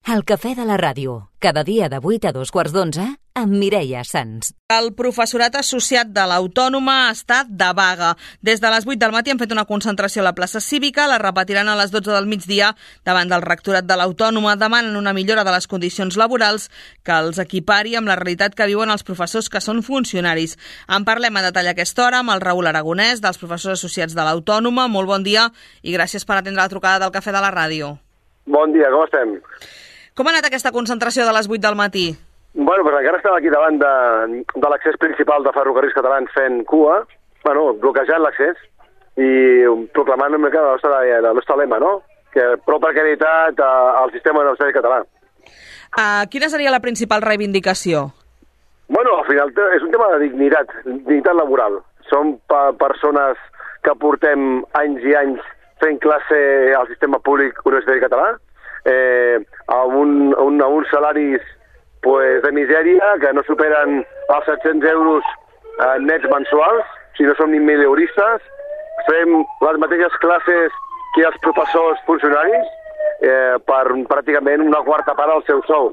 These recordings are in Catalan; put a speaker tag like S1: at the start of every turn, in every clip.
S1: El cafè de la ràdio, cada dia de 8 a 2:15, amb Mireia Sans.
S2: El professorat associat de l'Autònoma ha estat de vaga. Des de les 8 del matí han fet una concentració a la plaça Cívica, la repetiran a les 12 del migdia davant del rectorat de l'Autònoma. Demanen una millora de les condicions laborals que els equipari amb la realitat que viuen els professors que són funcionaris. En parlem a detall a aquesta hora amb el Raül Aragonès, dels professors associats de l'Autònoma. Molt bon dia i gràcies per atendre la trucada del cafè de la ràdio.
S3: Bon dia, com estem?
S2: Com ha anat aquesta concentració de les 8 del matí?
S3: Bueno, pues encara estem aquí davant de l'accés principal de Ferrocarrils Catalans fent cua, bloquejant l'accés i proclamant una mica el nostre lema, no? Que prou precarietat al sistema universitari català.
S2: Quina seria la principal reivindicació?
S3: Bueno, al final és un tema de dignitat laboral. Som persones que portem anys i anys fent classe al sistema públic universitari català, a uns salaris de misèria que no superen els 700 euros nets mensuals, si no som ni mileuristes, fem les mateixes classes que els professors funcionaris per pràcticament una quarta part del seu sou.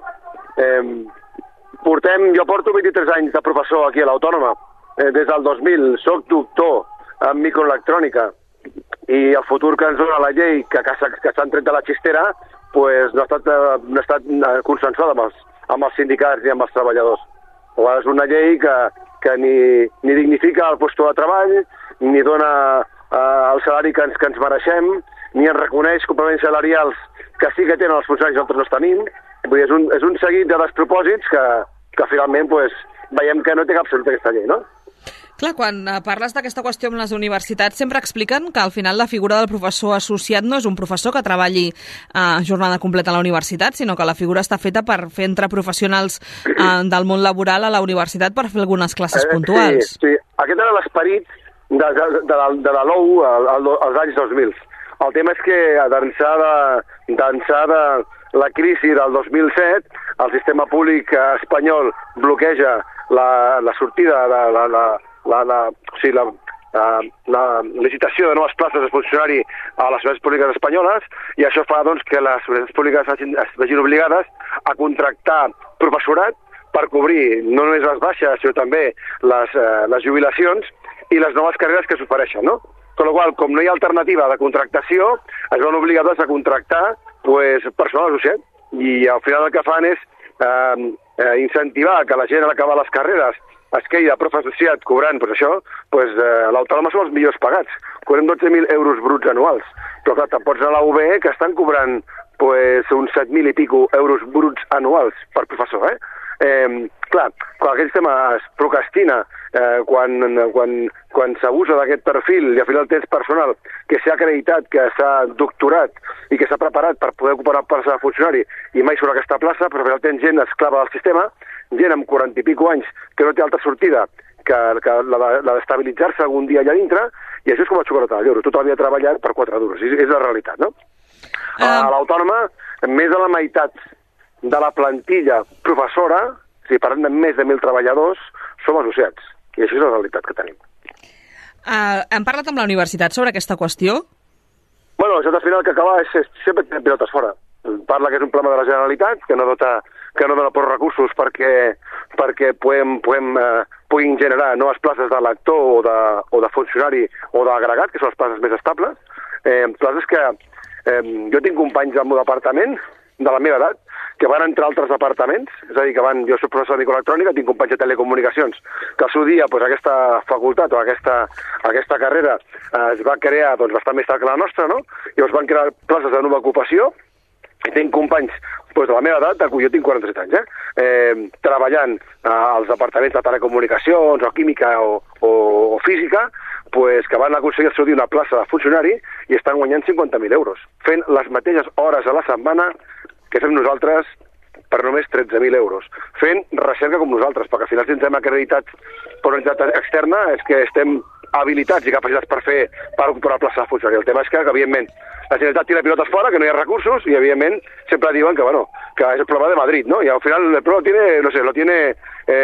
S3: Jo porto 23 anys de professor aquí a l'Autònoma, des del 2000, soc doctor en microelectrònica i el futur que ens dona la llei que s'han tret de la xistera no ha estat consensuada amb els sindicats ni amb els treballadors. És una llei que ni dignifica el lloc de treball, ni dona el salari que ens mereixem, ni ens reconeix complements salarials que sí que tenen els funcionaris i nosaltres no els tenim. És un seguit de despropòsits que finalment veiem que no té cap sentit aquesta llei, no?
S2: Clar, quan parles d'aquesta qüestió amb les universitats sempre expliquen que al final la figura del professor associat no és un professor que treballi jornada completa a la universitat, sinó que la figura està feta per fer entrar professionals del món laboral a la universitat per fer algunes classes puntuals.
S3: Sí. Aquest era l'esperit de la LOU als anys 2000. El tema és que d'ençà de la crisi del 2007, el sistema públic espanyol bloqueja la sortida de la licitació de noves places de funcionari a les universitats públiques espanyoles, i això fa que les universitats públiques es vegin obligades a contractar professorat per cobrir no només les baixes, sinó també les jubilacions i les noves carreres que s'ofereixen, no? Amb la qual cosa, com no hi ha alternativa de contractació, es veuen obligades a contractar personal associat, i al final el que fan és incentivar que la gent a l'acabar les carreres es quedi de prof associat cobrant, l'Autònoma som els millors pagats. Cobrem 12.000 euros bruts anuals. Però clar, te'n pots anar a la UB, que estan cobrant uns 7.000 i pico euros bruts anuals per professor, Clar, quan aquest sistema es procrastina, quan s'abusa d'aquest perfil i al final tens personal que s'ha acreditat, que s'ha doctorat i que s'ha preparat per poder ocupar una plaça de funcionari i mai surt aquesta plaça, però al final tens gent esclava del sistema, gent amb 40 i pico anys que no té altra sortida que la d'estabilitzar-se algun dia allà dintre, i això és com la xocolata del lloro, tota la vida treballant per 4 duros, és la realitat, no? A l'Autònoma, més de la meitat de la plantilla professora, si parlem de més de 1.000 treballadors, som associats, i això és la realitat que tenim.
S2: Hem parlat amb la universitat sobre aquesta qüestió?
S3: Bueno, això al final que acaba és sempre tenir pilotes fora. Parla que és un problema de la Generalitat, que no dona prou recursos perquè puguin generar noves places de lector o de funcionari o d'agregat, que són les places més estables. Places que jo tinc companys del meu departament, de la meva edat, que van entrar a altres departaments, és a dir, jo soc professor de microelectrònica, tinc companys de telecomunicacions, que al seu dia aquesta facultat o aquesta carrera es va crear bastant més tard que la nostra, no? Llavors van crear places de nova ocupació, i tinc companys de la meva edat, jo tinc 47 anys, treballant als departaments de telecomunicacions o química o física, que van aconseguir al seu dia una plaça de funcionari i estan guanyant 50.000 euros, fent les mateixes hores a la setmana que fem nosaltres per només 13.000 euros, fent recerca com nosaltres, perquè al final si ens hem acreditat per una entitat externa és que estem habilitats i capacitats per ocupar la plaça de funcionari. El tema és que evidentment, la Generalitat tira pilotes fora, que no hi ha recursos, i evidentment sempre diuen que és el problema de Madrid, ¿no? Y al final el problema lo tiene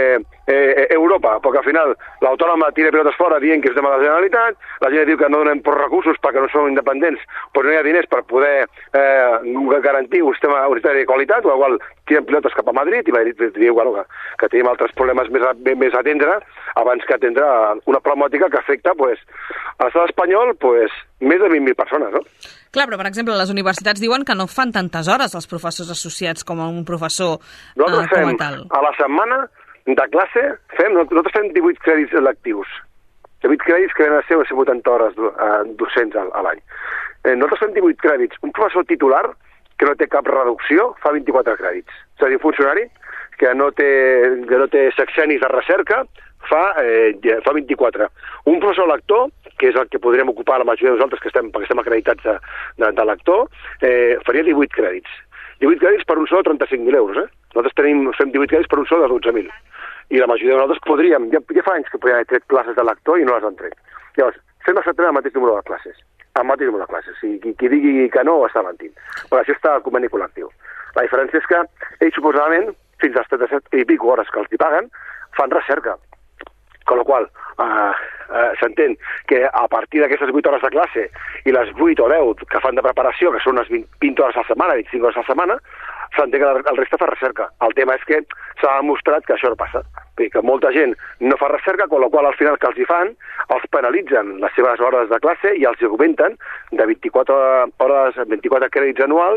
S3: Europa, perquè al final l'autònoma tira pilotes fora dient que és tema de la Generalitat, la gent diu que no donem prou recursos perquè no som independents, però no hi ha diners per poder garantir un sistema unitari de qualitat, o igual tiren pilotes cap a Madrid i Madrid diu que tenim altres problemes més a atendre abans que atendre una problemàtica que afecta a l'estat espanyol més de 20.000 persones, no?
S2: Clar, però, per exemple, les universitats diuen que no fan tantes hores els professors associats com un professor
S3: Nosaltres
S2: com a tal.
S3: A la setmana de classe nosaltres fem 18 crèdits lectius. 18 crèdits que venen a ser 80 hores docents a l'any. Nosaltres fem 18 crèdits. Un professor titular que no té cap reducció fa 24 crèdits. És a dir, un funcionari que no té sexenis de recerca fa 24. Un professor lector, que és el que podríem ocupar la majoria de nosaltres perquè estem acreditats de lector, faria 18 crèdits. 18 crèdits per un sou de 35.000 euros. Nosaltres fem 18 crèdits per un sou de 12.000. I la majoria de nosaltres podríem, ja fa anys que podíem haver tret classes de lector i no les han tret. Llavors, fem exactament el mateix número de classes. El mateix número de classes. Qui digui que no està mentint. Perquè això està al conveni col·lectiu. La diferència és que ells, suposadament, fins a 37 i pico hores que els hi paguen, fan recerca. Con la qual s'entén que a partir d'aquestes 8 hores de classe i les 8 o 10 que fan de preparació, que són unes 20 hores a la setmana, 25 hores a la setmana, s'entén que el resta fa recerca. El tema és que s'ha demostrat que això no passa, que molta gent no fa recerca, con la qual al final que els hi fan, els penalitzen les seves hores de classe i els augmenten de 24 crèdits anuals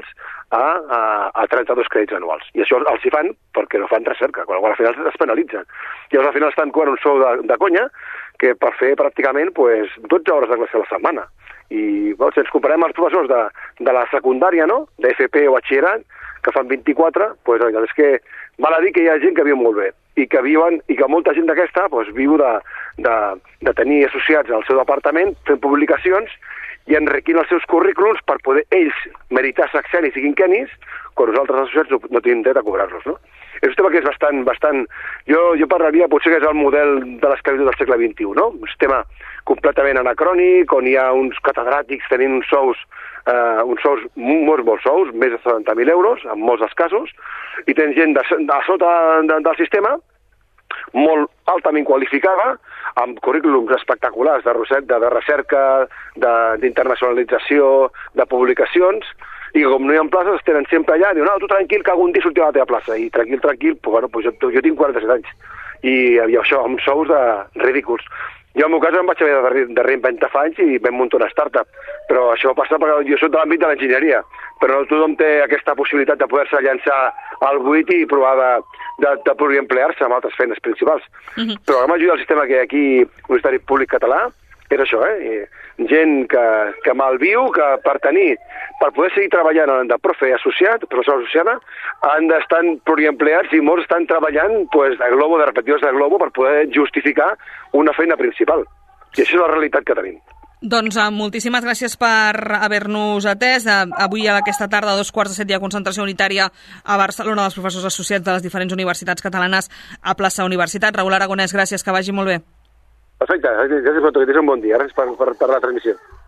S3: a 32 crèdits anuals. I això els hi fan perquè no fan recerca, con la qual al final es penalitzen. Llavors al final estan cobrant un sou de conya que per fer pràcticament 12 hores de classe a la setmana. I si ens comparem als professors de la secundària, no? d'FP o batxillerat, que fan 24, és que val a dir que hi ha gent que viu molt bé i que molta gent d'aquesta viu de tenir associats al seu departament fent publicacions i enriquint els seus currículums per poder ells meritar sexenis i quinquenis quan nosaltres associats no tenim dret a cobrar-los, no? És un tema que és bastant... Jo parlaria, potser que és el model de l'esclavitud del segle XXI, no? Un sistema completament anacrònic, on hi ha uns catedràtics tenint uns sous molts sous, més de 70.000 euros, en molts dels casos, i tens gent a sota del sistema, molt altament qualificada, amb currículums espectaculars de recerca, d'internacionalització, de publicacions, i com no hi ha places, tenen sempre allà, diuen, no, tu tranquil, que algun dia sortirà a la teva plaça, i tranquil, jo tinc 47 anys, i això, amb sous ridículs. Jo, en el meu cas, em vaig haver de reinventar fa anys i vam muntar una startup, però això passa perquè jo soc de l'àmbit de l'enginyeria, però no tothom té aquesta possibilitat de poder-se llançar al buit i provar de pluriemplear-se amb altres feines principals. Però la majoria del sistema que hi ha aquí, Universitari Públic Català, és això, gent que malviu, que per poder seguir treballant de profe associat, professor associada, han d'estar pluriempleats i molts estan treballant de repetidors de Globo per poder justificar una feina principal. I això és la realitat que tenim.
S2: Doncs moltíssimes gràcies per haver-nos atès. Avui a aquesta tarda a 2:15 hi ha concentració unitària a Barcelona dels professors associats de les diferents universitats catalanes a plaça Universitat. Raül Aragonès, gràcies, que vagi molt bé.
S3: Perfecte, gràcies per tot, que tens un bon dia. Gràcies per la transmissió.